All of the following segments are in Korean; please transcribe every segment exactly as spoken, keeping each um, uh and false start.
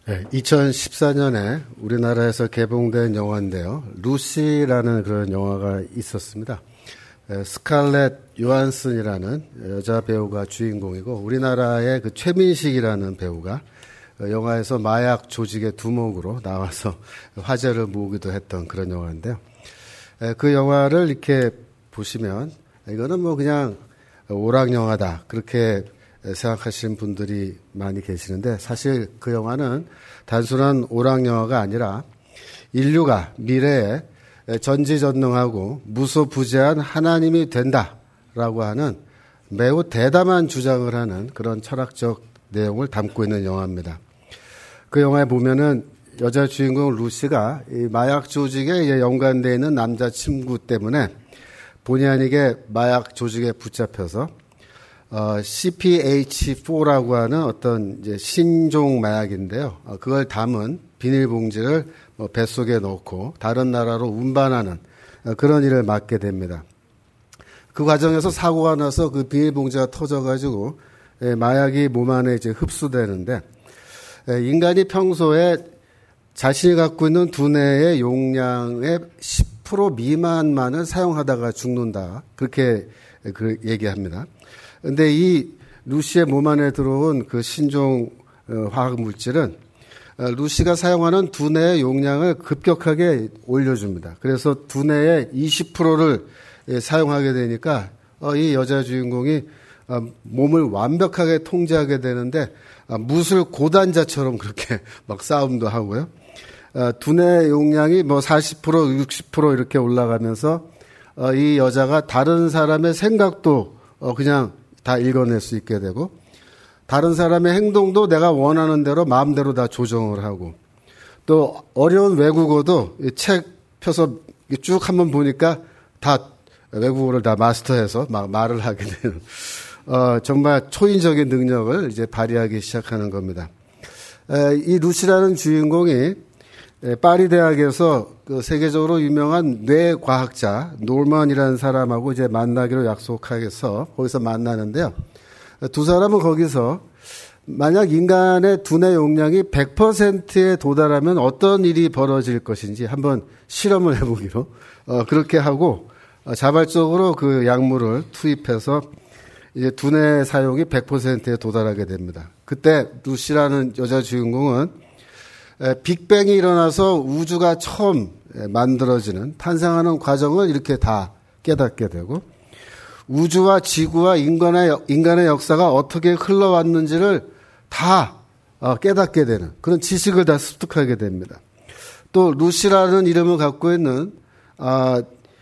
네, 이천십사 년에 우리나라에서 개봉된 영화인데요. 루시라는 그런 영화가 있었습니다. 스칼렛 요한슨이라는 여자 배우가 주인공이고 우리나라의 그 최민식이라는 배우가 영화에서 마약 조직의 두목으로 나와서 화제를 모으기도 했던 그런 영화인데요. 그 영화를 이렇게 보시면 이거는 뭐 그냥 오락 영화다 그렇게 생각하시는 분들이 많이 계시는데 사실 그 영화는 단순한 오락 영화가 아니라 인류가 미래에 전지전능하고 무소부재한 하나님이 된다라고 하는 매우 대담한 주장을 하는 그런 철학적 내용을 담고 있는 영화입니다. 그 영화에 보면은 여자 주인공 루시가 이 마약 조직에 연관되어 있는 남자 친구 때문에 본의 아니게 마약 조직에 붙잡혀서 어, 씨피에이치 포라고 하는 어떤 이제 신종 마약인데요. 어, 그걸 담은 비닐봉지를 뭐 뱃속에 넣고 다른 나라로 운반하는 어, 그런 일을 맡게 됩니다. 그 과정에서 사고가 나서 그 비닐봉지가 터져가지고 예, 마약이 몸 안에 이제 흡수되는데 예, 인간이 평소에 자신이 갖고 있는 두뇌의 용량의 십 퍼센트 미만만을 사용하다가 죽는다. 그렇게 그 얘기합니다. 근데 이 루시의 몸 안에 들어온 그 신종 화학 물질은 루시가 사용하는 두뇌의 용량을 급격하게 올려줍니다. 그래서 두뇌의 이십 퍼센트를 사용하게 되니까 이 여자 주인공이 몸을 완벽하게 통제하게 되는데 무술 고단자처럼 그렇게 막 싸움도 하고요. 두뇌 용량이 뭐 사십 퍼센트, 육십 퍼센트 이렇게 올라가면서 이 여자가 다른 사람의 생각도 그냥 다 읽어낼 수 있게 되고 다른 사람의 행동도 내가 원하는 대로 마음대로 다 조정을 하고 또 어려운 외국어도 책 펴서 쭉 한번 보니까 다 외국어를 다 마스터해서 막 말을 하게 되는 어, 정말 초인적인 능력을 이제 발휘하기 시작하는 겁니다. 에, 이 루시라는 주인공이 에, 파리 대학에서 그 세계적으로 유명한 뇌과학자 놀먼이라는 사람하고 이제 만나기로 약속해서 거기서 만나는데요. 두 사람은 거기서 만약 인간의 두뇌 용량이 백 퍼센트에 도달하면 어떤 일이 벌어질 것인지 한번 실험을 해보기로 어, 그렇게 하고 어, 자발적으로 그 약물을 투입해서 이제 두뇌 사용이 백 퍼센트에 도달하게 됩니다. 그때 루시라는 여자 주인공은 빅뱅이 일어나서 우주가 처음 만들어지는 탄생하는 과정을 이렇게 다 깨닫게 되고 우주와 지구와 인간의, 인간의 역사가 어떻게 흘러왔는지를 다 깨닫게 되는 그런 지식을 다 습득하게 됩니다. 또 루시라는 이름을 갖고 있는 어,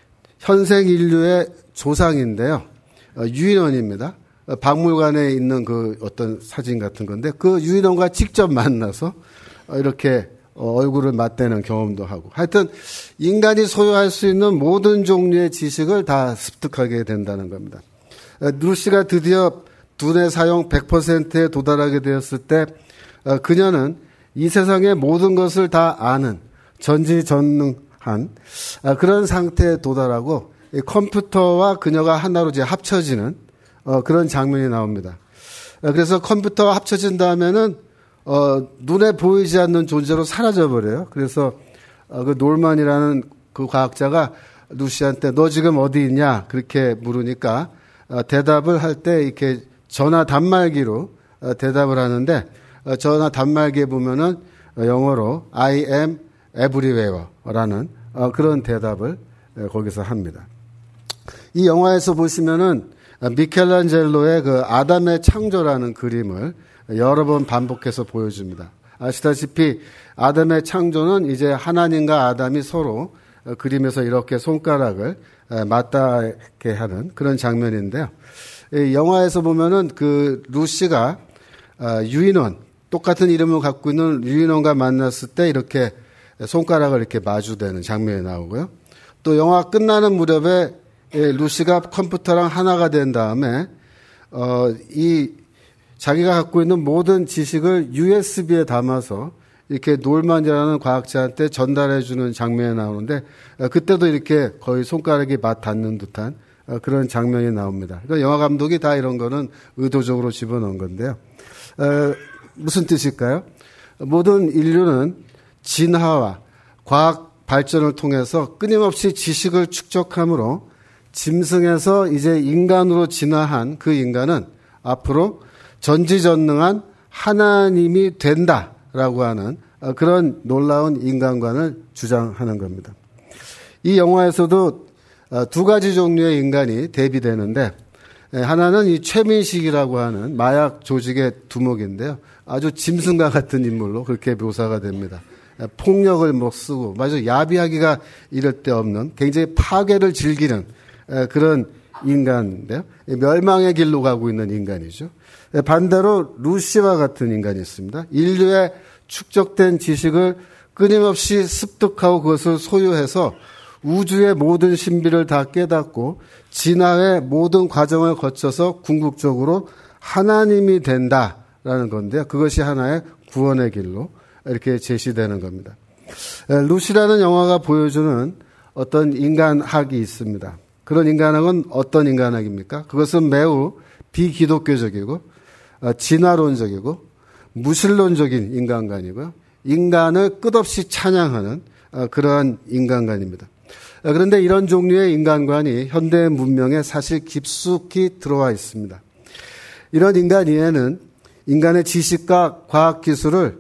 현생 인류의 조상인데요. 어, 유인원입니다. 어, 박물관에 있는 그 어떤 사진 같은 건데 그 유인원과 직접 만나서 어, 이렇게 어, 얼굴을 맞대는 경험도 하고 하여튼 인간이 소유할 수 있는 모든 종류의 지식을 다 습득하게 된다는 겁니다. 어, 루시가 드디어 두뇌 사용 백 퍼센트에 도달하게 되었을 때 어, 그녀는 이 세상의 모든 것을 다 아는 전지전능한 어, 그런 상태에 도달하고 이 컴퓨터와 그녀가 하나로 이제 합쳐지는 어, 그런 장면이 나옵니다. 어, 그래서 컴퓨터와 합쳐진 다음에는 어, 눈에 보이지 않는 존재로 사라져버려요. 그래서 어, 그 놀만이라는 그 과학자가 루시한테 너 지금 어디 있냐 그렇게 물으니까 어, 대답을 할 때 이렇게 전화 단말기로 어, 대답을 하는데 어, 전화 단말기에 보면은 어, 영어로 I am everywhere라는 어, 그런 대답을 어, 거기서 합니다. 이 영화에서 보시면은 미켈란젤로의 그 아담의 창조라는 그림을 여러 번 반복해서 보여줍니다. 아시다시피 아담의 창조는 이제 하나님과 아담이 서로 그림에서 이렇게 손가락을 맞닿게 하는 그런 장면인데요. 이 영화에서 보면은 그 루시가 유인원, 똑같은 이름을 갖고 있는 유인원과 만났을 때 이렇게 손가락을 이렇게 마주대는 장면이 나오고요. 또 영화 끝나는 무렵에 루시가 컴퓨터랑 하나가 된 다음에 어, 이 자기가 갖고 있는 모든 지식을 유에스비에 담아서 이렇게 놀만이라는 과학자한테 전달해 주는 장면이 나오는데 어, 그때도 이렇게 거의 손가락이 맞닿는 듯한 어, 그런 장면이 나옵니다. 그러니까 영화 감독이 다 이런 거는 의도적으로 집어넣은 건데요. 어, 무슨 뜻일까요? 모든 인류는 진화와 과학 발전을 통해서 끊임없이 지식을 축적함으로 짐승에서 이제 인간으로 진화한 그 인간은 앞으로 전지전능한 하나님이 된다라고 하는 그런 놀라운 인간관을 주장하는 겁니다. 이 영화에서도 두 가지 종류의 인간이 대비되는데 하나는 이 최민식이라고 하는 마약 조직의 두목인데요. 아주 짐승과 같은 인물로 그렇게 묘사가 됩니다. 폭력을 못 쓰고 마치 야비하기가 이럴 데 없는 굉장히 파괴를 즐기는 그런 인간인데요. 멸망의 길로 가고 있는 인간이죠. 반대로 루시와 같은 인간이 있습니다. 인류의 축적된 지식을 끊임없이 습득하고 그것을 소유해서 우주의 모든 신비를 다 깨닫고 진화의 모든 과정을 거쳐서 궁극적으로 하나님이 된다라는 건데요. 그것이 하나의 구원의 길로 이렇게 제시되는 겁니다. 루시라는 영화가 보여주는 어떤 인간학이 있습니다. 그런 인간학은 어떤 인간학입니까? 그것은 매우 비기독교적이고 진화론적이고 무신론적인 인간관이고요. 인간을 끝없이 찬양하는 그러한 인간관입니다. 그런데 이런 종류의 인간관이 현대 문명에 사실 깊숙이 들어와 있습니다. 이런 인간 이해는 인간의 지식과 과학기술을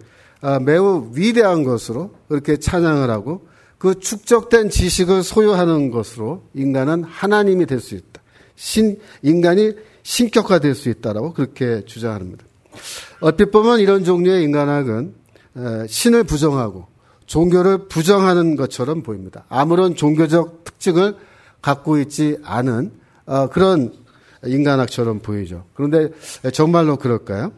매우 위대한 것으로 그렇게 찬양을 하고 그 축적된 지식을 소유하는 것으로 인간은 하나님이 될 수 있다. 신, 인간이 신격화될 수 있다라고 그렇게 주장합니다. 얼핏 보면 이런 종류의 인간학은 신을 부정하고 종교를 부정하는 것처럼 보입니다. 아무런 종교적 특징을 갖고 있지 않은 그런 인간학처럼 보이죠. 그런데 정말로 그럴까요?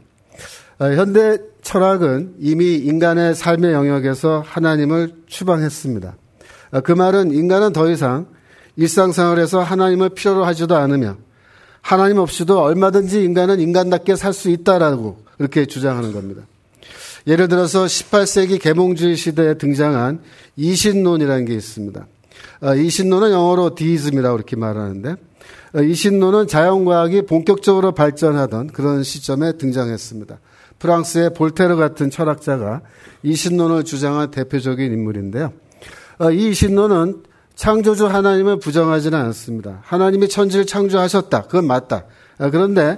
현대 철학은 이미 인간의 삶의 영역에서 하나님을 추방했습니다. 그 말은 인간은 더 이상 일상생활에서 하나님을 필요로 하지도 않으며 하나님 없이도 얼마든지 인간은 인간답게 살 수 있다라고 그렇게 주장하는 겁니다. 예를 들어서 십팔 세기 계몽주의 시대에 등장한 이신론이라는 게 있습니다. 이신론은 영어로 디이즘이라고 이렇게 말하는데 이신론은 자연과학이 본격적으로 발전하던 그런 시점에 등장했습니다. 프랑스의 볼테르 같은 철학자가 이신론을 주장한 대표적인 인물인데요. 이 이신론은 창조주 하나님을 부정하지는 않습니다. 하나님이 천지를 창조하셨다. 그건 맞다. 그런데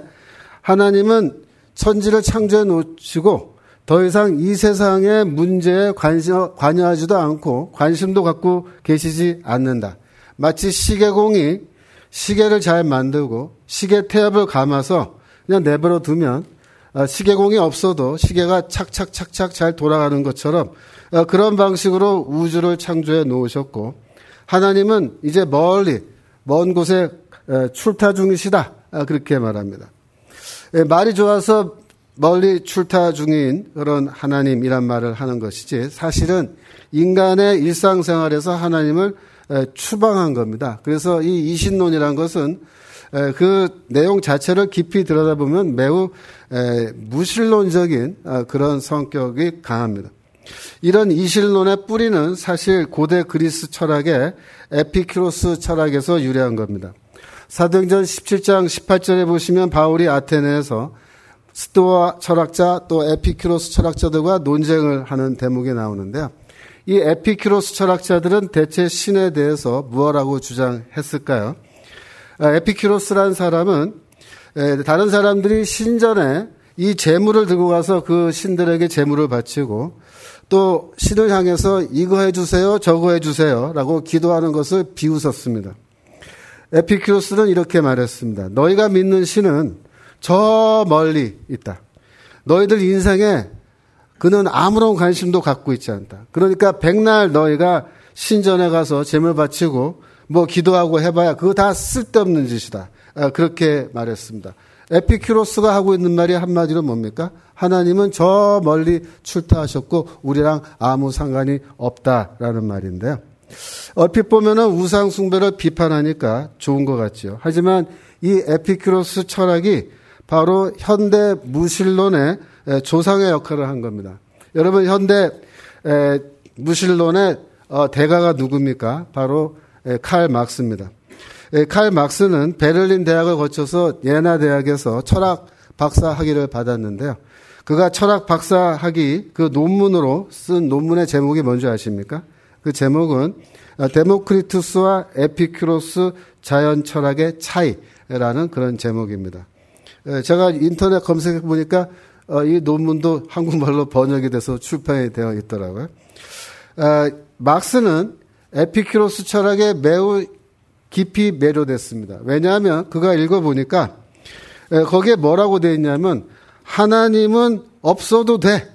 하나님은 천지를 창조해 놓으시고 더 이상 이 세상의 문제에 관심, 관여하지도 않고 관심도 갖고 계시지 않는다. 마치 시계공이 시계를 잘 만들고 시계 태엽을 감아서 그냥 내버려 두면 시계공이 없어도 시계가 착착착착 잘 돌아가는 것처럼 그런 방식으로 우주를 창조해 놓으셨고 하나님은 이제 멀리 먼 곳에 출타 중이시다. 그렇게 말합니다. 말이 좋아서 멀리 출타 중인 그런 하나님이란 말을 하는 것이지 사실은 인간의 일상생활에서 하나님을 추방한 겁니다. 그래서 이 이신론이라는 것은 그 내용 자체를 깊이 들여다보면 매우 무신론적인 그런 성격이 강합니다. 이런 이신론의 뿌리는 사실 고대 그리스 철학의 에피큐로스 철학에서 유래한 겁니다. 사도행전 십칠 장 십팔 절에 보시면 바울이 아테네에서 스토아 철학자 또 에피큐로스 철학자들과 논쟁을 하는 대목이 나오는데요. 이 에피큐로스 철학자들은 대체 신에 대해서 무엇라고 주장했을까요? 에피큐로스라는 사람은 다른 사람들이 신전에 이 제물을 들고 가서 그 신들에게 제물을 바치고 또 신을 향해서 이거 해주세요 저거 해주세요 라고 기도하는 것을 비웃었습니다. 에피큐로스는 이렇게 말했습니다. 너희가 믿는 신은 저 멀리 있다. 너희들 인생에 그는 아무런 관심도 갖고 있지 않다. 그러니까 백날 너희가 신전에 가서 제물 바치고 뭐 기도하고 해봐야 그거 다 쓸데없는 짓이다. 그렇게 말했습니다. 에피큐로스가 하고 있는 말이 한마디로 뭡니까? 하나님은 저 멀리 출타하셨고 우리랑 아무 상관이 없다라는 말인데요. 얼핏 보면은 우상 숭배를 비판하니까 좋은 것 같죠. 하지만 이 에피큐로스 철학이 바로 현대 무신론의 조상의 역할을 한 겁니다. 여러분 현대 무신론의 대가가 누굽니까? 바로 칼 막스입니다. 칼 막스는 베를린 대학을 거쳐서 예나 대학에서 철학 박사 학위를 받았는데요. 그가 철학 박사학위 그 논문으로 쓴 논문의 제목이 뭔지 아십니까? 그 제목은 데모크리투스와 에피큐로스 자연 철학의 차이라는 그런 제목입니다. 제가 인터넷 검색해 보니까 이 논문도 한국말로 번역이 돼서 출판이 되어 있더라고요. 막스는 에피큐로스 철학에 매우 깊이 매료됐습니다. 왜냐하면 그가 읽어보니까 거기에 뭐라고 되어 있냐면 하나님은 없어도 돼.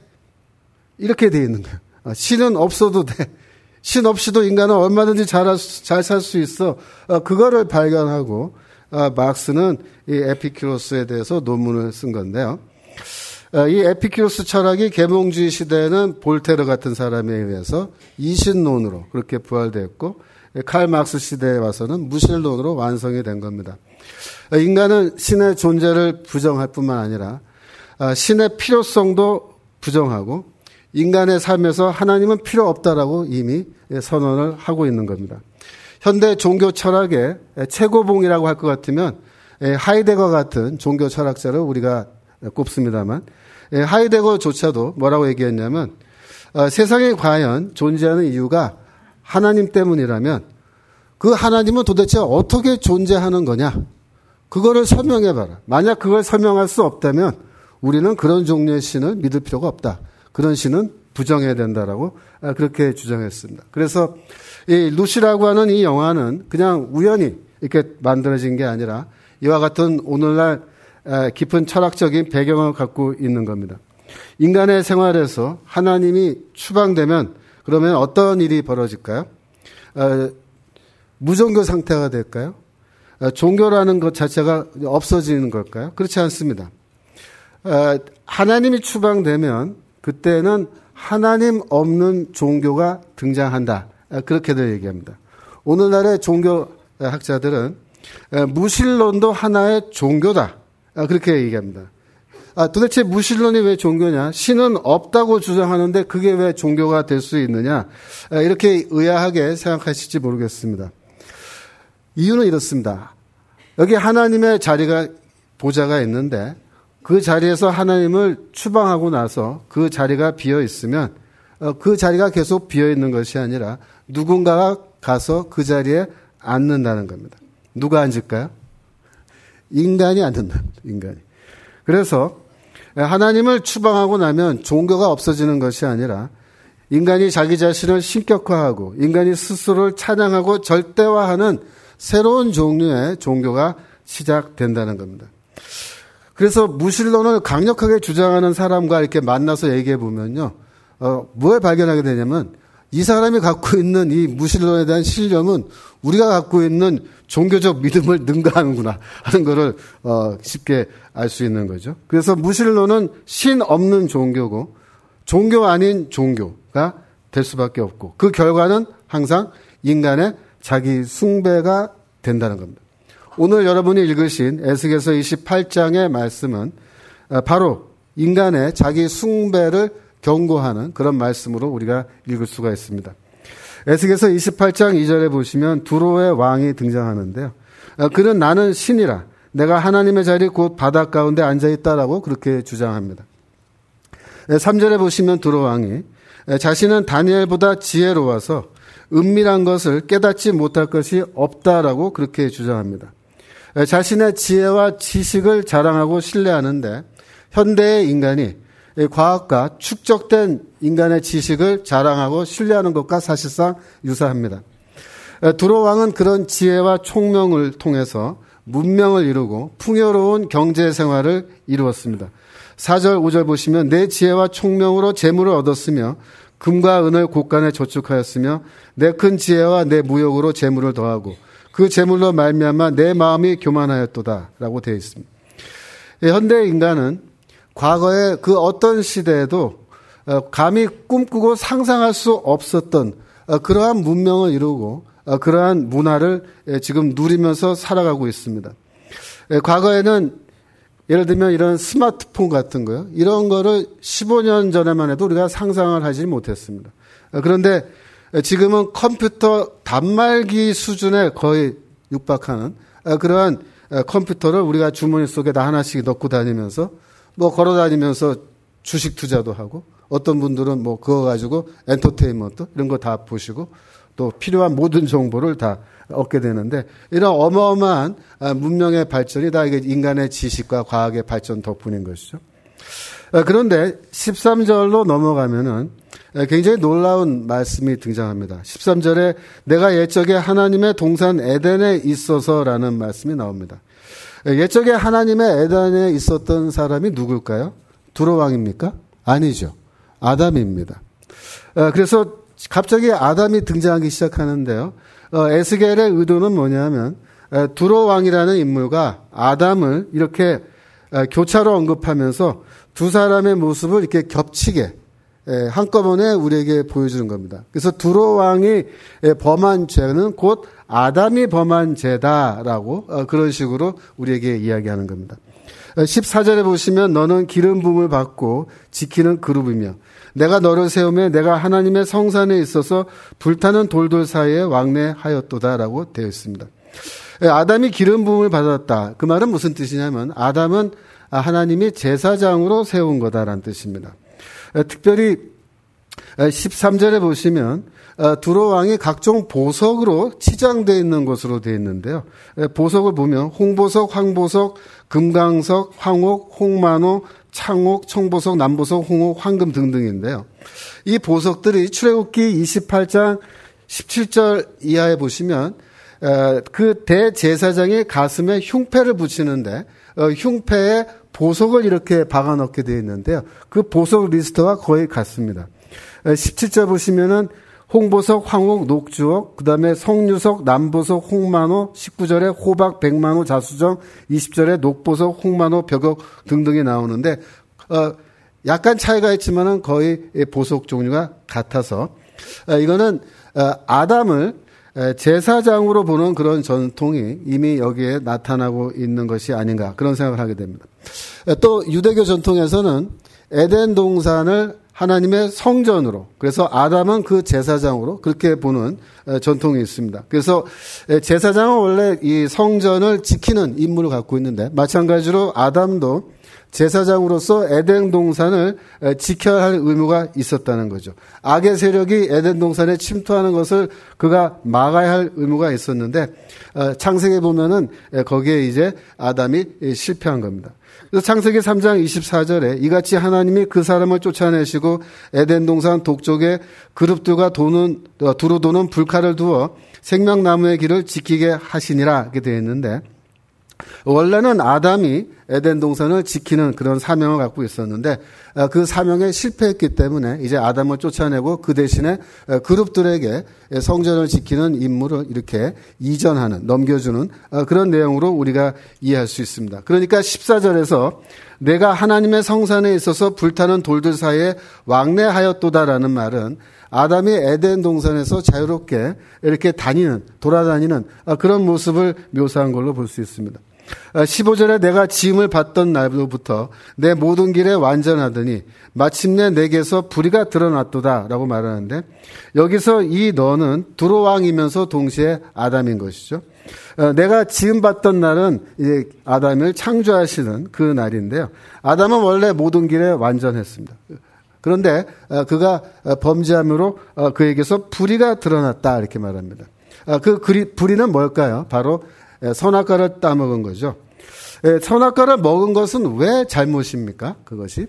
이렇게 되어 있는 거예요. 신은 없어도 돼. 신 없이도 인간은 얼마든지 잘 살 수 있어. 그거를 발견하고 막스는 이 에피큐로스에 대해서 논문을 쓴 건데요. 이 에피큐로스 철학이 계몽주의 시대에는 볼테르 같은 사람에 의해서 이신론으로 그렇게 부활되었고 칼 막스 시대에 와서는 무신론으로 완성이 된 겁니다. 인간은 신의 존재를 부정할 뿐만 아니라 신의 필요성도 부정하고 인간의 삶에서 하나님은 필요 없다라고 이미 선언을 하고 있는 겁니다. 현대 종교 철학의 최고봉이라고 할 것 같으면 하이데거 같은 종교 철학자를 우리가 꼽습니다만 하이데거조차도 뭐라고 얘기했냐면 세상에 과연 존재하는 이유가 하나님 때문이라면 그 하나님은 도대체 어떻게 존재하는 거냐? 그거를 설명해봐라. 만약 그걸 설명할 수 없다면 우리는 그런 종류의 신을 믿을 필요가 없다. 그런 신은 부정해야 된다라고 그렇게 주장했습니다. 그래서 이 루시라고 하는 이 영화는 그냥 우연히 이렇게 만들어진 게 아니라 이와 같은 오늘날 깊은 철학적인 배경을 갖고 있는 겁니다. 인간의 생활에서 하나님이 추방되면 그러면 어떤 일이 벌어질까요? 어, 무종교 상태가 될까요? 어, 종교라는 것 자체가 없어지는 걸까요? 그렇지 않습니다. 어, 하나님이 추방되면 그때는 하나님 없는 종교가 등장한다. 어, 그렇게들 얘기합니다. 오늘날의 종교학자들은 어, 무신론도 하나의 종교다. 어, 그렇게 얘기합니다. 아, 도대체 무신론이 왜 종교냐? 신은 없다고 주장하는데 그게 왜 종교가 될 수 있느냐? 아, 이렇게 의아하게 생각하실지 모르겠습니다. 이유는 이렇습니다. 여기 하나님의 자리가, 보좌가 있는데 그 자리에서 하나님을 추방하고 나서 그 자리가 비어 있으면 그 자리가 계속 비어 있는 것이 아니라 누군가가 가서 그 자리에 앉는다는 겁니다. 누가 앉을까요? 인간이 앉는다. 인간이. 그래서 하나님을 추방하고 나면 종교가 없어지는 것이 아니라 인간이 자기 자신을 신격화하고 인간이 스스로를 찬양하고 절대화하는 새로운 종류의 종교가 시작된다는 겁니다. 그래서 무신론을 강력하게 주장하는 사람과 이렇게 만나서 얘기해 보면요, 어, 뭘 발견하게 되냐면 이 사람이 갖고 있는 이 무신론에 대한 신념은 우리가 갖고 있는 종교적 믿음을 능가하는구나 하는 것을 어, 쉽게 알 수 있는 거죠. 그래서 무신론은 신 없는 종교고 종교 아닌 종교가 될 수밖에 없고 그 결과는 항상 인간의 자기 숭배가 된다는 겁니다. 오늘 여러분이 읽으신 에스겔서 이십팔 장의 말씀은 바로 인간의 자기 숭배를 경고하는 그런 말씀으로 우리가 읽을 수가 있습니다. 에스겔서 이십팔 장 이 절에 보시면 두로의 왕이 등장하는데요. 그는 나는 신이라 내가 하나님의 자리 곧 바닥 가운데 앉아있다라고 그렇게 주장합니다. 삼 절에 보시면 두로 왕이 자신은 다니엘보다 지혜로워서 은밀한 것을 깨닫지 못할 것이 없다라고 그렇게 주장합니다. 자신의 지혜와 지식을 자랑하고 신뢰하는데 현대의 인간이 과학과 축적된 인간의 지식을 자랑하고 신뢰하는 것과 사실상 유사합니다. 두로 왕은 그런 지혜와 총명을 통해서 문명을 이루고 풍요로운 경제 생활을 이루었습니다. 사 절, 오 절 보시면 내 지혜와 총명으로 재물을 얻었으며 금과 은을 곳간에 저축하였으며 내 큰 지혜와 내 무역으로 재물을 더하고 그 재물로 말미암아 내 마음이 교만하였도다 라고 되어 있습니다. 현대 인간은 과거의 그 어떤 시대에도 감히 꿈꾸고 상상할 수 없었던 그러한 문명을 이루고 그러한 문화를 지금 누리면서 살아가고 있습니다. 과거에는 예를 들면 이런 스마트폰 같은 거요. 이런 거를 십오 년 전에만 해도 우리가 상상을 하지 못했습니다. 그런데 지금은 컴퓨터 단말기 수준에 거의 육박하는 그러한 컴퓨터를 우리가 주머니 속에다 하나씩 넣고 다니면서 뭐 걸어 다니면서 주식 투자도 하고 어떤 분들은 뭐 그거 가지고 엔터테인먼트 이런 거 다 보시고 또 필요한 모든 정보를 다 얻게 되는데 이런 어마어마한 문명의 발전이 다 이게 인간의 지식과 과학의 발전 덕분인 것이죠. 그런데 십삼 절로 넘어가면은 굉장히 놀라운 말씀이 등장합니다. 십삼 절에 내가 옛적에 하나님의 동산 에덴에 있어서라는 말씀이 나옵니다. 옛적에 하나님의 에덴에 있었던 사람이 누굴까요? 두로 왕입니까? 아니죠. 아담입니다. 그래서 갑자기 아담이 등장하기 시작하는데요. 에스겔의 의도는 뭐냐면 두로 왕이라는 인물과 아담을 이렇게 교차로 언급하면서 두 사람의 모습을 이렇게 겹치게 한꺼번에 우리에게 보여주는 겁니다. 그래서 두로 왕이 범한 죄는 곧 아담이 범한 죄다라고 그런 식으로 우리에게 이야기하는 겁니다. 십사 절에 보시면 너는 기름 부음을 받고 지키는 그룹이며 내가 너를 세우며 내가 하나님의 성산에 있어서 불타는 돌돌 사이에 왕래하였도다라고 되어 있습니다. 아담이 기름 부음을 받았다. 그 말은 무슨 뜻이냐면 아담은 하나님이 제사장으로 세운 거다라는 뜻입니다. 특별히 십삼 절에 보시면 두로 왕이 각종 보석으로 치장되어 있는 것으로 되어 있는데요. 보석을 보면 홍보석, 황보석, 금강석, 황옥, 홍만호, 창옥, 청보석, 남보석, 홍옥, 황금 등등인데요. 이 보석들이 출애굽기 이십팔 장 십칠 절 이하에 보시면 그 대제사장의 가슴에 흉패를 붙이는데 흉패에 보석을 이렇게 박아 넣게 되어 있는데요. 그 보석 리스트와 거의 같습니다. 십칠 절 보시면은 홍보석, 황옥, 녹주옥, 그 다음에 성류석, 남보석, 홍만호, 십구 절에 호박, 백만호, 자수정, 이십 절에 녹보석, 홍만호, 벽옥 등등이 나오는데 어, 약간 차이가 있지만은 거의 보석 종류가 같아서 어, 이거는 어, 아담을 제사장으로 보는 그런 전통이 이미 여기에 나타나고 있는 것이 아닌가 그런 생각을 하게 됩니다. 또 유대교 전통에서는 에덴 동산을 하나님의 성전으로 그래서 아담은 그 제사장으로 그렇게 보는 전통이 있습니다. 그래서 제사장은 원래 이 성전을 지키는 임무를 갖고 있는데 마찬가지로 아담도 제사장으로서 에덴 동산을 지켜야 할 의무가 있었다는 거죠. 악의 세력이 에덴 동산에 침투하는 것을 그가 막아야 할 의무가 있었는데 창세기에 보면은 거기에 이제 아담이 실패한 겁니다. 그래서 창세기 삼 장 이십사 절에 이같이 하나님이 그 사람을 쫓아내시고 에덴 동산 동쪽에 그룹들과 도는 두루 도는 불칼을 두어 생명나무의 길을 지키게 하시니라 이렇게 되어 있는데 원래는 아담이 에덴 동산을 지키는 그런 사명을 갖고 있었는데 그 사명에 실패했기 때문에 이제 아담을 쫓아내고 그 대신에 그룹들에게 성전을 지키는 임무를 이렇게 이전하는 넘겨주는 그런 내용으로 우리가 이해할 수 있습니다. 그러니까 십사 절에서 내가 하나님의 성산에 있어서 불타는 돌들 사이에 왕래하였도다라는 말은 아담이 에덴 동산에서 자유롭게 이렇게 다니는 돌아다니는 그런 모습을 묘사한 걸로 볼 수 있습니다. 십오 절에 내가 지음을 받던 날로부터 내 모든 길에 완전하더니 마침내 내게서 불의가 드러났도다라고 말하는데 여기서 이 너는 두로 왕이면서 동시에 아담인 것이죠. 내가 지음 받던 날은 이제 아담을 창조하시는 그 날인데요. 아담은 원래 모든 길에 완전했습니다. 그런데 그가 범죄함으로 그에게서 불의가 드러났다 이렇게 말합니다. 그 불의는 뭘까요? 바로 선악과를 따먹은 거죠. 선악과를 먹은 것은 왜 잘못입니까? 그것이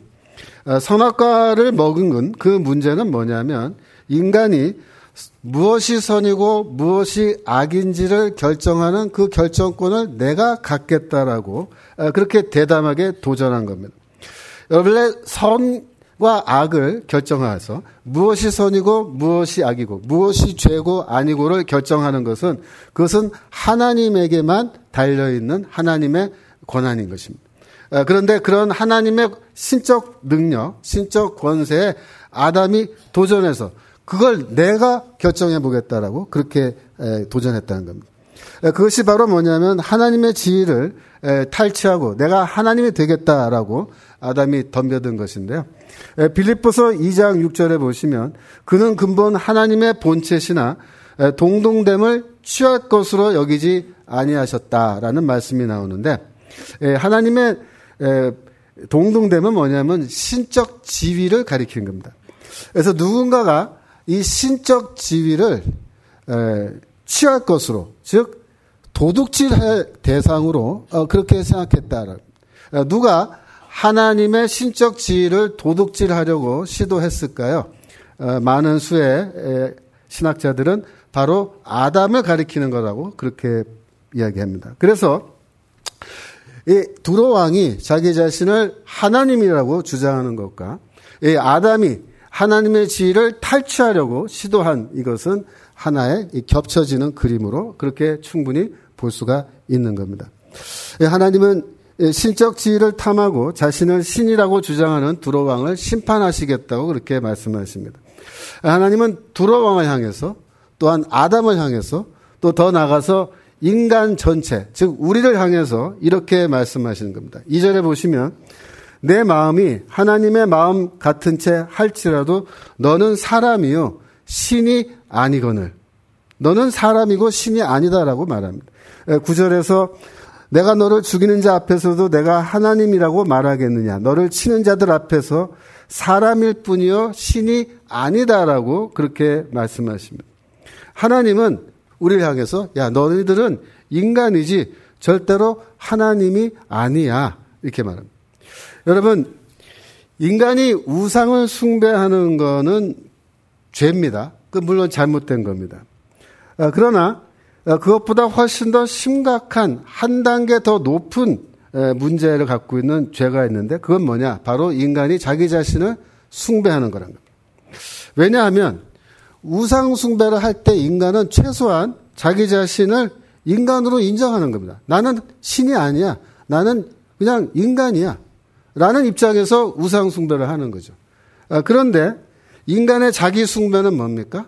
선악과를 먹은 건 그 문제는 뭐냐면 인간이 무엇이 선이고 무엇이 악인지를 결정하는 그 결정권을 내가 갖겠다라고 그렇게 대담하게 도전한 겁니다. 원래 선과 악을 결정해서 무엇이 선이고 무엇이 악이고 무엇이 죄고 아니고를 결정하는 것은 그것은 하나님에게만 달려있는 하나님의 권한인 것입니다. 그런데 그런 하나님의 신적 능력, 신적 권세에 아담이 도전해서 그걸 내가 결정해 보겠다라고 그렇게 도전했다는 겁니다. 그것이 바로 뭐냐면 하나님의 지위를 탈취하고 내가 하나님이 되겠다라고 아담이 덤벼든 것인데요. 빌립보서 이 장 육 절에 보시면 그는 근본 하나님의 본체시나 동동됨을 취할 것으로 여기지 아니하셨다라는 말씀이 나오는데 하나님의 동등되면 뭐냐면 신적 지위를 가리키는 겁니다. 그래서 누군가가 이 신적 지위를 에, 취할 것으로, 즉 도둑질할 대상으로 어, 그렇게 생각했다. 어, 누가 하나님의 신적 지위를 도둑질하려고 시도했을까요? 어, 많은 수의 에, 신학자들은 바로 아담을 가리키는 거라고 그렇게 이야기합니다. 그래서 이 두로 왕이 자기 자신을 하나님이라고 주장하는 것과 이 아담이 하나님의 지위를 탈취하려고 시도한 이것은 하나의 겹쳐지는 그림으로 그렇게 충분히 볼 수가 있는 겁니다. 하나님은 신적 지위를 탐하고 자신을 신이라고 주장하는 두로 왕을 심판하시겠다고 그렇게 말씀하십니다. 하나님은 두로 왕을 향해서 또한 아담을 향해서 또 더 나아가서 인간 전체, 즉 우리를 향해서 이렇게 말씀하시는 겁니다. 이 절에 보시면 내 마음이 하나님의 마음 같은 채 할지라도 너는 사람이요 신이 아니거늘. 너는 사람이고 신이 아니다라고 말합니다. 구 절에서 내가 너를 죽이는 자 앞에서도 내가 하나님이라고 말하겠느냐. 너를 치는 자들 앞에서 사람일 뿐이요 신이 아니다라고 그렇게 말씀하십니다. 하나님은 우리를 향해서 야 너희들은 인간이지 절대로 하나님이 아니야 이렇게 말합니다. 여러분 인간이 우상을 숭배하는 거는 죄입니다. 그 물론 잘못된 겁니다. 그러나 그것보다 훨씬 더 심각한 한 단계 더 높은 문제를 갖고 있는 죄가 있는데 그건 뭐냐? 바로 인간이 자기 자신을 숭배하는 거란 겁니다. 왜냐하면 우상 숭배를 할 때 인간은 최소한 자기 자신을 인간으로 인정하는 겁니다. 나는 신이 아니야. 나는 그냥 인간이야. 라는 입장에서 우상 숭배를 하는 거죠. 그런데 인간의 자기 숭배는 뭡니까?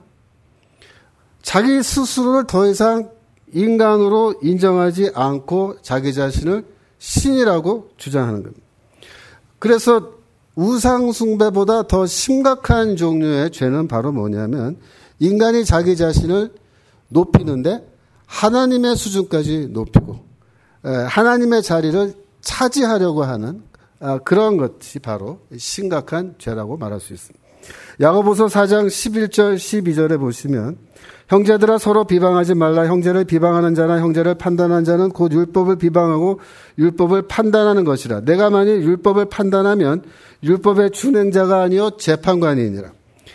자기 스스로를 더 이상 인간으로 인정하지 않고 자기 자신을 신이라고 주장하는 겁니다. 그래서 우상 숭배보다 더 심각한 종류의 죄는 바로 뭐냐면 인간이 자기 자신을 높이는데 하나님의 수준까지 높이고 하나님의 자리를 차지하려고 하는 그런 것이 바로 심각한 죄라고 말할 수 있습니다. 야고보서 사 장 십일 절 십이 절에 보시면 형제들아 서로 비방하지 말라. 형제를 비방하는 자나 형제를 판단하는 자는 곧 율법을 비방하고 율법을 판단하는 것이라. 내가 만일 율법을 판단하면 율법의 준행자가 아니요 재판관이니라.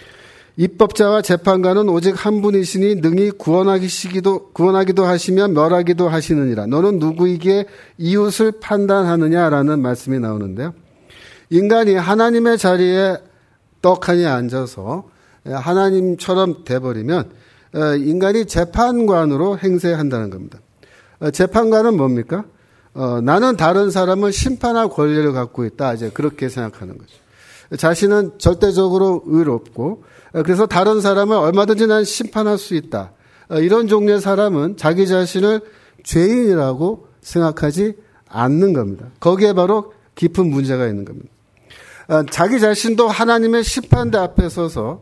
입법자와 재판관은 오직 한 분이시니 능히 구원하시기도 구원하기도 하시며 멸하기도 하시느니라. 너는 누구에게 이웃을 판단하느냐라는 말씀이 나오는데요. 인간이 하나님의 자리에 떡하니 앉아서 하나님처럼 돼버리면 인간이 재판관으로 행세한다는 겁니다. 재판관은 뭡니까? 어, 나는 다른 사람을 심판할 권리를 갖고 있다. 이제 그렇게 생각하는 거죠. 자신은 절대적으로 의롭고 그래서 다른 사람을 얼마든지 난 심판할 수 있다. 이런 종류의 사람은 자기 자신을 죄인이라고 생각하지 않는 겁니다. 거기에 바로 깊은 문제가 있는 겁니다. 자기 자신도 하나님의 심판대 앞에 서서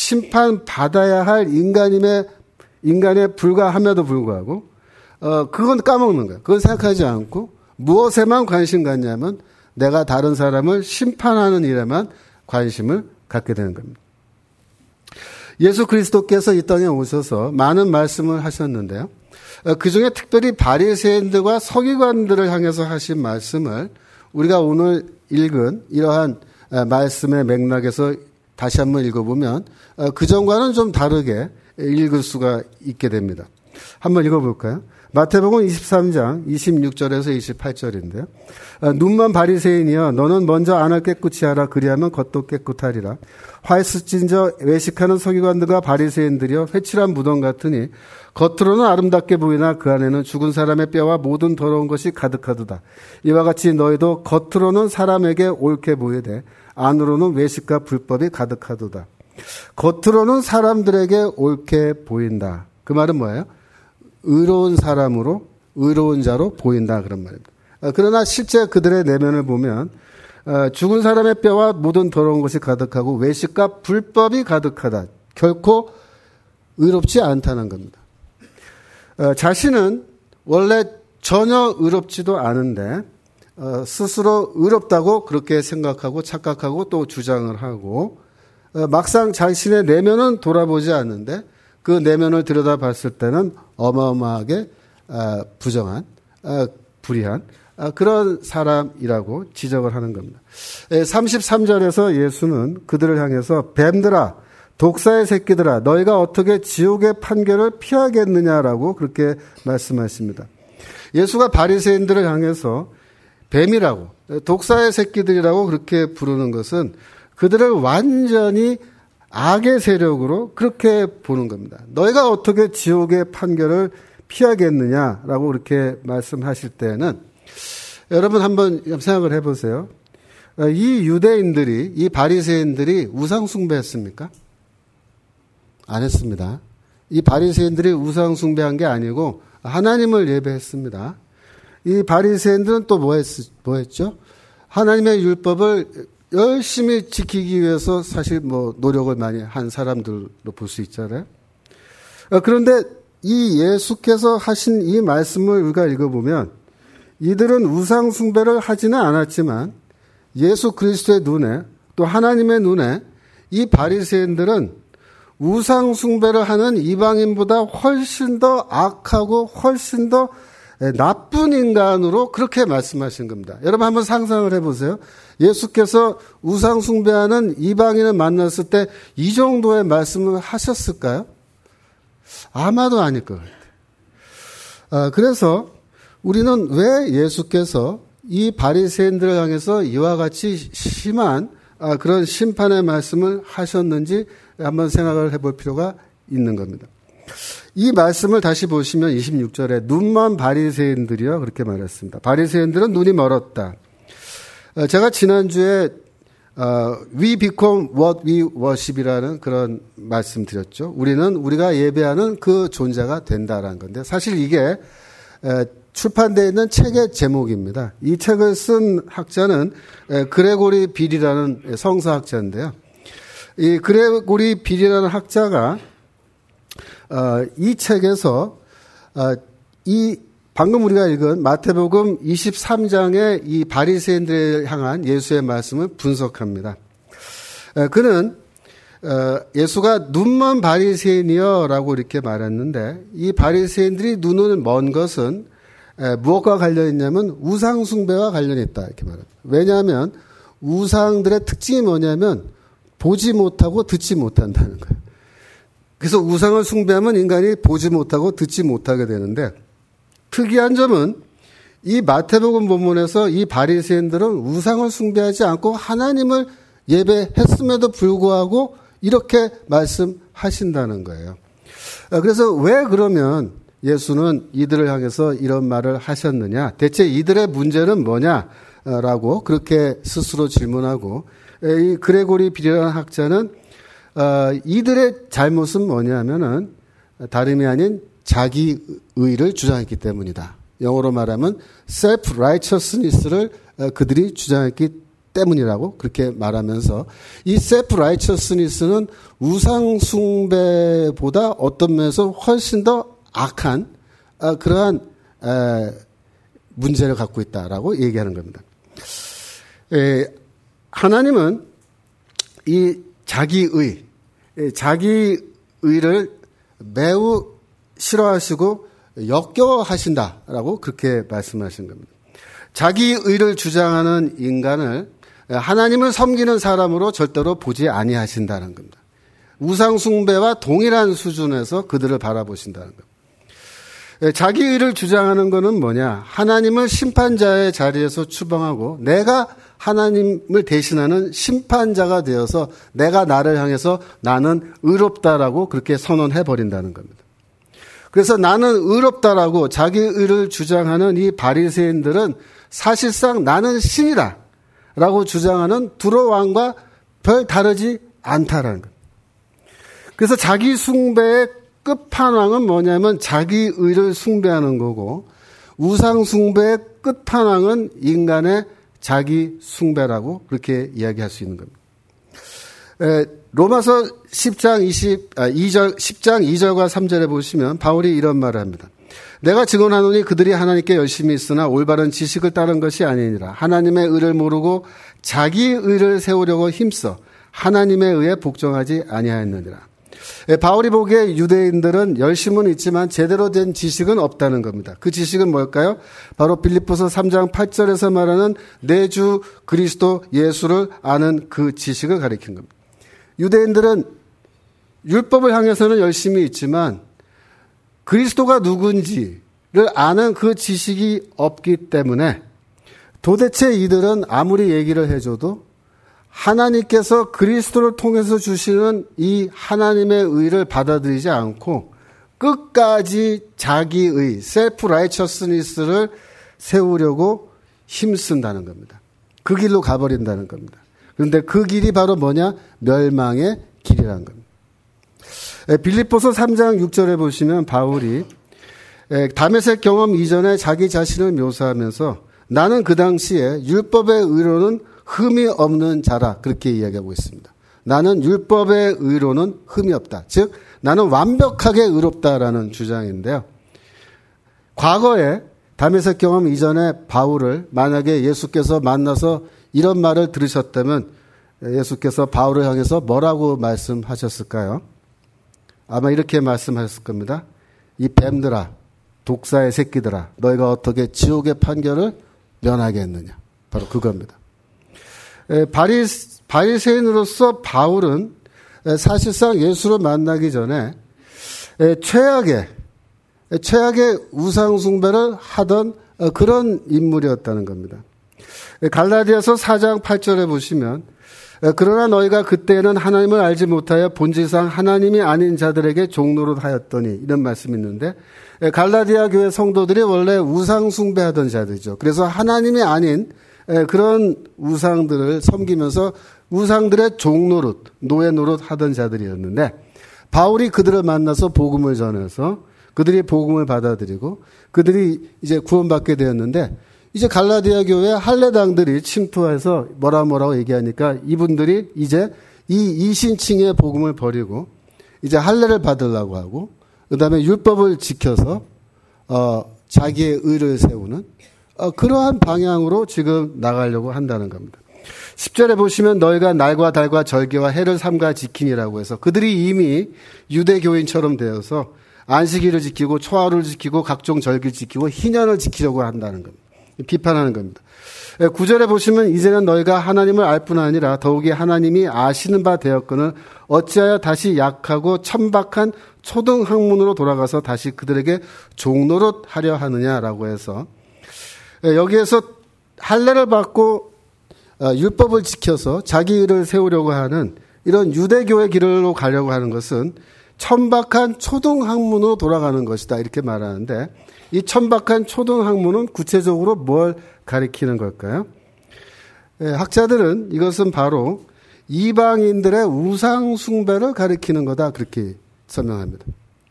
심판받아야 할 인간임에, 인간에 불과함에도 불구하고, 어, 그건 까먹는 거예요. 그건 생각하지 않고, 무엇에만 관심 갖냐면, 내가 다른 사람을 심판하는 일에만 관심을 갖게 되는 겁니다. 예수 그리스도께서 이 땅에 오셔서 많은 말씀을 하셨는데요. 그 중에 특별히 바리새인들과 서기관들을 향해서 하신 말씀을 우리가 오늘 읽은 이러한 말씀의 맥락에서 다시 한번 읽어보면 그전과는 좀 다르게 읽을 수가 있게 됩니다. 한번 읽어볼까요? 마태복음 이십삼 장 이십육 절에서 이십팔 절인데요. 눈먼 바리새인이여 너는 먼저 안을 깨끗이 하라. 그리하면 겉도 깨끗하리라. 화에서 찐저 외식하는 서기관들과 바리새인들이여 회칠한 무덤 같으니 겉으로는 아름답게 보이나 그 안에는 죽은 사람의 뼈와 모든 더러운 것이 가득하도다. 이와 같이 너희도 겉으로는 사람에게 옳게 보이되 안으로는 외식과 불법이 가득하도다. 겉으로는 사람들에게 옳게 보인다. 그 말은 뭐예요? 의로운 사람으로 의로운 자로 보인다 그런 말입니다. 그러나 실제 그들의 내면을 보면 죽은 사람의 뼈와 모든 더러운 것이 가득하고 외식과 불법이 가득하다. 결코 의롭지 않다는 겁니다. 자신은 원래 전혀 의롭지도 않은데 스스로 의롭다고 그렇게 생각하고 착각하고 또 주장을 하고 막상 자신의 내면은 돌아보지 않는데 그 내면을 들여다봤을 때는 어마어마하게 부정한, 불의한 그런 사람이라고 지적을 하는 겁니다. 삼십삼 절에서 예수는 그들을 향해서 뱀들아, 독사의 새끼들아, 너희가 어떻게 지옥의 판결을 피하겠느냐라고 그렇게 말씀하십니다. 예수가 바리새인들을 향해서 뱀이라고, 독사의 새끼들이라고 그렇게 부르는 것은 그들을 완전히 악의 세력으로 그렇게 보는 겁니다. 너희가 어떻게 지옥의 판결을 피하겠느냐라고 그렇게 말씀하실 때는 여러분 한번 생각을 해보세요. 이 유대인들이, 이 바리새인들이 우상 숭배했습니까? 안 했습니다. 이 바리새인들이 우상 숭배한 게 아니고 하나님을 예배했습니다. 이 바리새인들은 또 뭐 했, 뭐 했죠? 하나님의 율법을 열심히 지키기 위해서 사실 뭐 노력을 많이 한 사람들로 볼 수 있잖아요. 그런데 이 예수께서 하신 이 말씀을 우리가 읽어보면 이들은 우상 숭배를 하지는 않았지만 예수 그리스도의 눈에 또 하나님의 눈에 이 바리새인들은 우상 숭배를 하는 이방인보다 훨씬 더 악하고 훨씬 더 나쁜 인간으로 그렇게 말씀하신 겁니다. 여러분 한번 상상을 해보세요. 예수께서 우상 숭배하는 이방인을 만났을 때 이 정도의 말씀을 하셨을까요? 아마도 아닐 것 같아요. 아, 그래서 우리는 왜 예수께서 이 바리새인들을 향해서 이와 같이 심한 아, 그런 심판의 말씀을 하셨는지 한번 생각을 해볼 필요가 있는 겁니다. 이 말씀을 다시 보시면 이십육 절에 눈먼 바리새인들이요 그렇게 말했습니다. 바리새인들은 눈이 멀었다. 제가 지난주에 We become what we worship이라는 그런 말씀 드렸죠. 우리는 우리가 예배하는 그 존재가 된다라는 건데 사실 이게 출판되어 있는 책의 제목입니다. 이 책을 쓴 학자는 그레고리 빌이라는 성서학자인데요. 이 그레고리 빌이라는 학자가 어, 이 책에서 어, 이 방금 우리가 읽은 마태복음 이십삼 장의 이 바리새인들을 향한 예수의 말씀을 분석합니다. 어, 그는 어, 예수가 눈먼 바리새인이여라고 이렇게 말했는데 이 바리새인들이 눈을 먼 것은 에, 무엇과 관련이 있냐면 우상 숭배와 관련이 있다 이렇게 말합니다. 왜냐하면 우상들의 특징이 뭐냐면 보지 못하고 듣지 못한다는 거예요. 그래서 우상을 숭배하면 인간이 보지 못하고 듣지 못하게 되는데 특이한 점은 이 마태복음 본문에서 이 바리새인들은 우상을 숭배하지 않고 하나님을 예배했음에도 불구하고 이렇게 말씀하신다는 거예요. 그래서 왜 그러면 예수는 이들을 향해서 이런 말을 하셨느냐? 대체 이들의 문제는 뭐냐라고 그렇게 스스로 질문하고 이 그레고리 빌이라는 학자는 어, 이들의 잘못은 뭐냐면은 다름이 아닌 자기 의를 주장했기 때문이다. 영어로 말하면 self-righteousness를 그들이 주장했기 때문이라고 그렇게 말하면서 이 self-righteousness는 우상 숭배보다 어떤 면에서 훨씬 더 악한 어, 그러한 에, 문제를 갖고 있다라고 얘기하는 겁니다. 에, 하나님은 이 자기의, 자기의를 매우 싫어하시고 역겨워하신다라고 그렇게 말씀하신 겁니다. 자기의를 주장하는 인간을 하나님을 섬기는 사람으로 절대로 보지 아니하신다는 겁니다. 우상 숭배와 동일한 수준에서 그들을 바라보신다는 겁니다. 자기의를 주장하는 것은 뭐냐? 하나님을 심판자의 자리에서 추방하고 내가 하나님을 대신하는 심판자가 되어서 내가 나를 향해서 나는 의롭다라고 그렇게 선언해버린다는 겁니다. 그래서 나는 의롭다라고 자기 의를 주장하는 이 바리새인들은 사실상 나는 신이다 라고 주장하는 두로 왕과 별 다르지 않다라는 겁니다. 그래서 자기 숭배의 끝판왕은 뭐냐면 자기 의를 숭배하는 거고 우상 숭배의 끝판왕은 인간의 자기 숭배라고 그렇게 이야기할 수 있는 겁니다. 에, 로마서 십 장 이십이 절, 십 장 이 절과 삼 절에 보시면 바울이 이런 말을 합니다. 내가 증언하노니 그들이 하나님께 열심히 있으나 올바른 지식을 따른 것이 아니니라. 하나님의 의를 모르고 자기 의를 세우려고 힘써 하나님의 의에 복종하지 아니하였느니라. 바울이 보기에 유대인들은 열심은 있지만 제대로 된 지식은 없다는 겁니다. 그 지식은 뭘까요? 바로 빌립보서 삼 장 팔 절에서 말하는 내 주 그리스도 예수를 아는 그 지식을 가리키는 겁니다. 유대인들은 율법을 향해서는 열심히 있지만 그리스도가 누군지를 아는 그 지식이 없기 때문에 도대체 이들은 아무리 얘기를 해줘도 하나님께서 그리스도를 통해서 주시는 이 하나님의 의를 받아들이지 않고 끝까지 자기의 셀프 라이처스니스를 세우려고 힘쓴다는 겁니다. 그 길로 가버린다는 겁니다. 그런데 그 길이 바로 뭐냐? 멸망의 길이라는 겁니다. 빌립보서 삼 장 육 절에 보시면 바울이 다메섹 경험 이전에 자기 자신을 묘사하면서 나는 그 당시에 율법의 의로는 흠이 없는 자라 그렇게 이야기하고 있습니다. 나는 율법의 의로는 흠이 없다. 즉 나는 완벽하게 의롭다라는 주장인데요. 과거에 다메섹 경험 이전에 바울을 만약에 예수께서 만나서 이런 말을 들으셨다면 예수께서 바울을 향해서 뭐라고 말씀하셨을까요? 아마 이렇게 말씀하셨을 겁니다. 이 뱀들아, 독사의 새끼들아, 너희가 어떻게 지옥의 판결을 면하게 했느냐. 바로 그겁니다. 바리, 바리새인으로서 바울은 사실상 예수를 만나기 전에 최악의, 최악의 우상숭배를 하던 그런 인물이었다는 겁니다. 갈라디아서 사 장 팔 절에 보시면 그러나 너희가 그때는 하나님을 알지 못하여 본질상 하나님이 아닌 자들에게 종노릇 하였더니 이런 말씀이 있는데 갈라디아 교회 성도들이 원래 우상 숭배하던 자들이죠. 그래서 하나님이 아닌 그런 우상들을 섬기면서 우상들의 종노릇, 노예 노릇 하던 자들이었는데 바울이 그들을 만나서 복음을 전해서 그들이 복음을 받아들이고 그들이 이제 구원받게 되었는데 이제 갈라디아 교회 할례당들이 침투해서 뭐라 뭐라고 얘기하니까 이분들이 이제 이 이신칭의 복음을 버리고 이제 할례를 받으려고 하고 그다음에 율법을 지켜서 어 자기의 의를 세우는 어 그러한 방향으로 지금 나가려고 한다는 겁니다. 십 절에 보시면 너희가 날과 달과 절기와 해를 삼가 지키니라고 해서 그들이 이미 유대교인처럼 되어서 안식일을 지키고 초하루를 지키고 각종 절기를 지키고 희년을 지키려고 한다는 겁니다. 비판하는 겁니다. 구 절에 보시면 이제는 너희가 하나님을 알 뿐 아니라 더욱이 하나님이 아시는 바 되었거늘 어찌하여 다시 약하고 천박한 초등학문으로 돌아가서 다시 그들에게 종노릇 하려 하느냐라고 해서 여기에서 할례를 받고 율법을 지켜서 자기 의를 세우려고 하는 이런 유대교의 길로 가려고 하는 것은 천박한 초등학문으로 돌아가는 것이다 이렇게 말하는데 이 천박한 초등학문은 구체적으로 뭘 가리키는 걸까요? 예, 학자들은 이것은 바로 이방인들의 우상 숭배를 가리키는 거다 그렇게 설명합니다.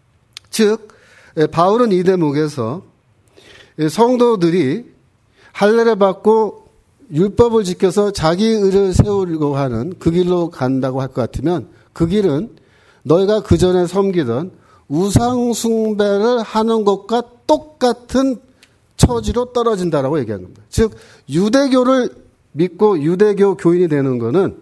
즉 예, 바울은 이 대목에서 예, 성도들이 할례를 받고 율법을 지켜서 자기 의를 세우려고 하는 그 길로 간다고 할 것 같으면 그 길은 너희가 그전에 섬기던 우상 숭배를 하는 것과 똑같은 처지로 떨어진다라고 얘기한 겁니다. 즉 유대교를 믿고 유대교 교인이 되는 것은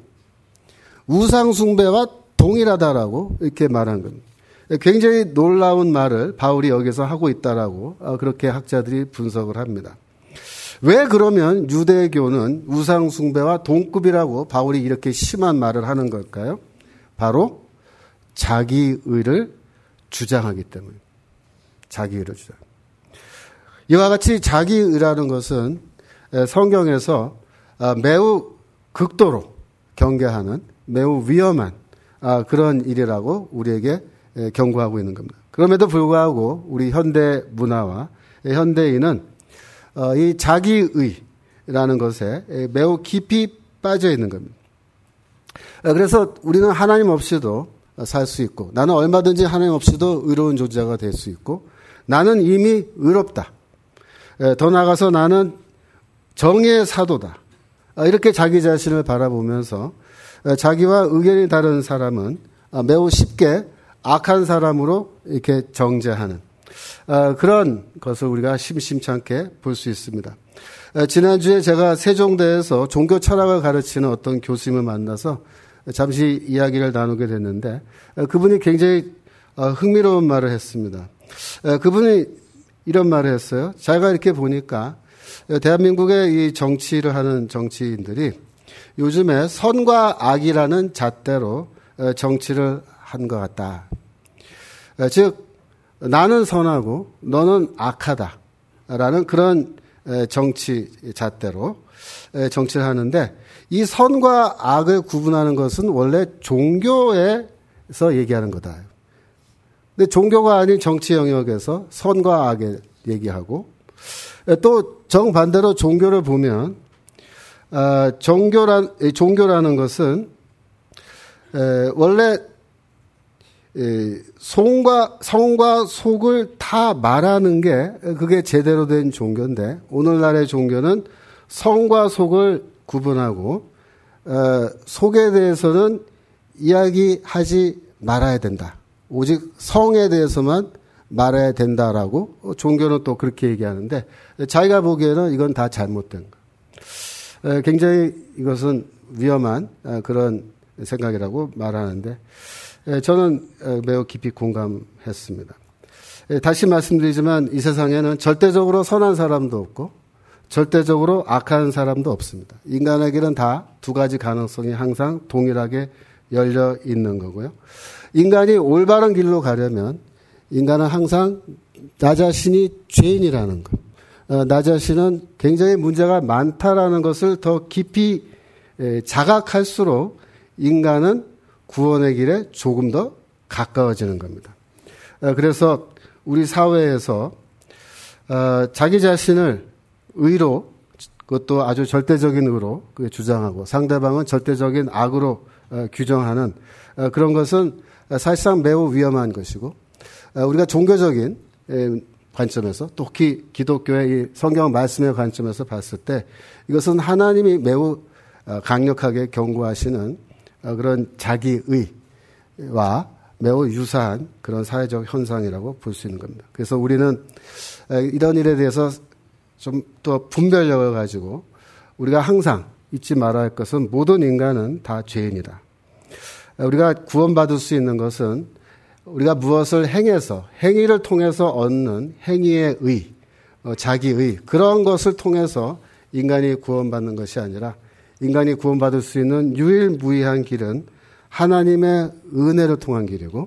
우상 숭배와 동일하다라고 이렇게 말한 겁니다. 굉장히 놀라운 말을 바울이 여기서 하고 있다라고 그렇게 학자들이 분석을 합니다. 왜 그러면 유대교는 우상 숭배와 동급이라고 바울이 이렇게 심한 말을 하는 걸까요? 바로 자기 의를 주장하기 때문에 자기 의를 주장. 이와 같이 자기 의라는 것은 성경에서 매우 극도로 경계하는 매우 위험한 그런 일이라고 우리에게 경고하고 있는 겁니다. 그럼에도 불구하고 우리 현대 문화와 현대인은 이 자기의라는 것에 매우 깊이 빠져 있는 겁니다. 그래서 우리는 하나님 없이도 살 수 있고 나는 얼마든지 하나님 없이도 의로운 존재가 될 수 있고 나는 이미 의롭다. 더 나아가서 나는 정의의 사도다. 이렇게 자기 자신을 바라보면서 자기와 의견이 다른 사람은 매우 쉽게 악한 사람으로 이렇게 정죄하는 그런 것을 우리가 심심찮게 볼 수 있습니다. 지난주에 제가 세종대에서 종교 철학을 가르치는 어떤 교수님을 만나서 잠시 이야기를 나누게 됐는데 그분이 굉장히 흥미로운 말을 했습니다. 그분이 이런 말을 했어요. 제가 이렇게 보니까 대한민국의 이 정치를 하는 정치인들이 요즘에 선과 악이라는 잣대로 정치를 한 것 같다. 즉 나는 선하고 너는 악하다라는 그런 정치 잣대로 정치를 하는데 이 선과 악을 구분하는 것은 원래 종교에서 얘기하는 거다. 근데 종교가 아닌 정치 영역에서 선과 악을 얘기하고 또 정반대로 종교를 보면 종교란, 종교라는 것은 원래 성과, 성과 속을 다 말하는 게 그게 제대로 된 종교인데 오늘날의 종교는 성과 속을 구분하고 어, 속에 대해서는 이야기하지 말아야 된다. 오직 성에 대해서만 말해야 된다라고 종교는 또 그렇게 얘기하는데 자기가 보기에는 이건 다 잘못된 거. 굉장히 이것은 위험한 그런 생각이라고 말하는데 저는 매우 깊이 공감했습니다. 다시 말씀드리지만 이 세상에는 절대적으로 선한 사람도 없고 절대적으로 악한 사람도 없습니다. 인간에게는 다 두 가지 가능성이 항상 동일하게 열려 있는 거고요. 인간이 올바른 길로 가려면 인간은 항상 나 자신이 죄인이라는 것, 나 자신은 굉장히 문제가 많다라는 것을 더 깊이 자각할수록 인간은 구원의 길에 조금 더 가까워지는 겁니다. 그래서 우리 사회에서 자기 자신을 의로, 그것도 아주 절대적인 의로 주장하고 상대방은 절대적인 악으로 규정하는 그런 것은 사실상 매우 위험한 것이고 우리가 종교적인 관점에서 특히 기독교의 이 성경 말씀의 관점에서 봤을 때 이것은 하나님이 매우 강력하게 경고하시는 그런 자기의와 매우 유사한 그런 사회적 현상이라고 볼 수 있는 겁니다. 그래서 우리는 이런 일에 대해서 좀 더 분별력을 가지고 우리가 항상 잊지 말아야 할 것은 모든 인간은 다 죄인이다. 우리가 구원받을 수 있는 것은 우리가 무엇을 행해서 행위를 통해서 얻는 행위의 의, 자기의 그런 것을 통해서 인간이 구원받는 것이 아니라 인간이 구원받을 수 있는 유일무이한 길은 하나님의 은혜를 통한 길이고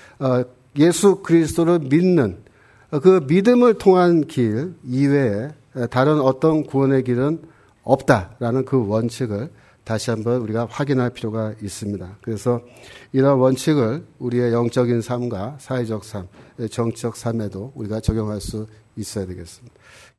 예수 그리스도를 믿는 그 믿음을 통한 길 이외에 다른 어떤 구원의 길은 없다라는 그 원칙을 다시 한번 우리가 확인할 필요가 있습니다. 그래서 이런 원칙을 우리의 영적인 삶과 사회적 삶, 정치적 삶에도 우리가 적용할 수 있어야 되겠습니다.